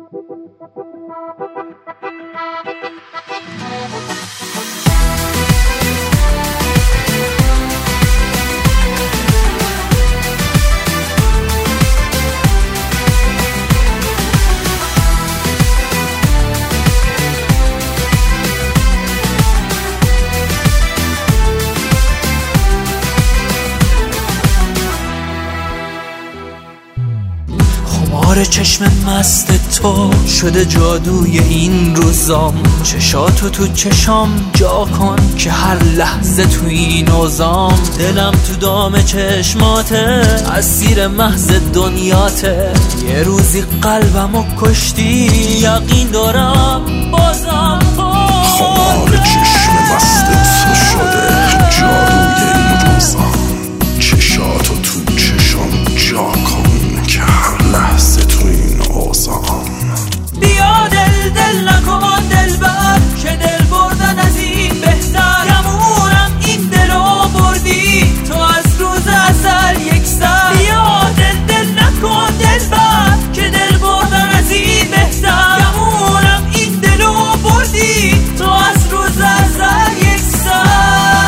خمار چشم مست تو شده جادوی این روزام، چشاتو تو چشام جا کن که هر لحظه تو این اوزام. دلم تو دام چشماته، اسیر محض دنیاته. یه روزی قلبمو کشتی، یقین دارم بازم خمار چشم مست تو شده جادوی این روزام، چشاتو تو چشام جا کن که هر لحظه تو این اوزام. بیا دل نکن دلبر، که دل بردن از این بهتر. گمونم این دلو بردی تو از روز ازل یک سر. بیا دل نکن دلبر، که دل بردن از این بهتر. گمونم این دلو بردی تو از روز ازل یک سر.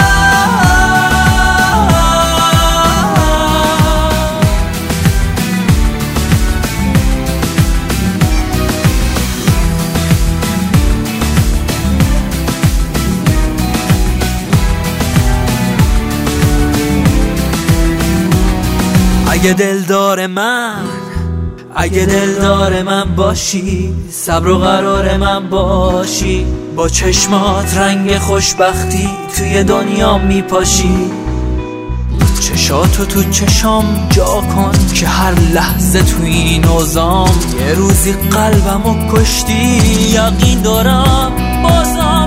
اگه دلدار من باشی، صبر و قرار من باشی. با چشمات رنگ خوشبختی توی دنیا میپاشی. چشاتو تو چشام جا کن که هر لحظه تو این اوزام. یه روزی قلبمو کشتی، یقین دارم بازم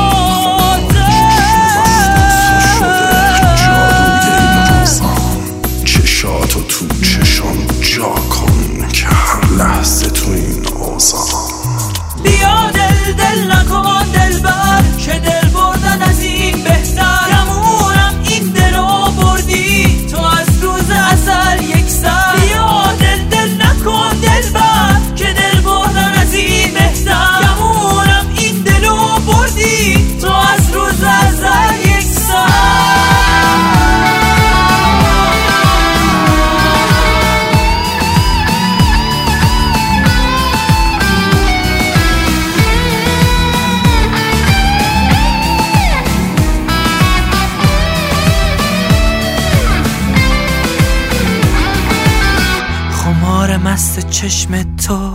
چشاتو تو چشام جا کن که هر لحظه تو این اوزام. بیا دل نکن دلبر، که دل بردن از این بهتر. گمونم این دلو بردی تو از روز ازل یک سر. بیا دل نکن دلبر، که دل بردن از این بهتر. گمونم این دلو بردی تو از روز ازل یک سر. خمار مست چشم تو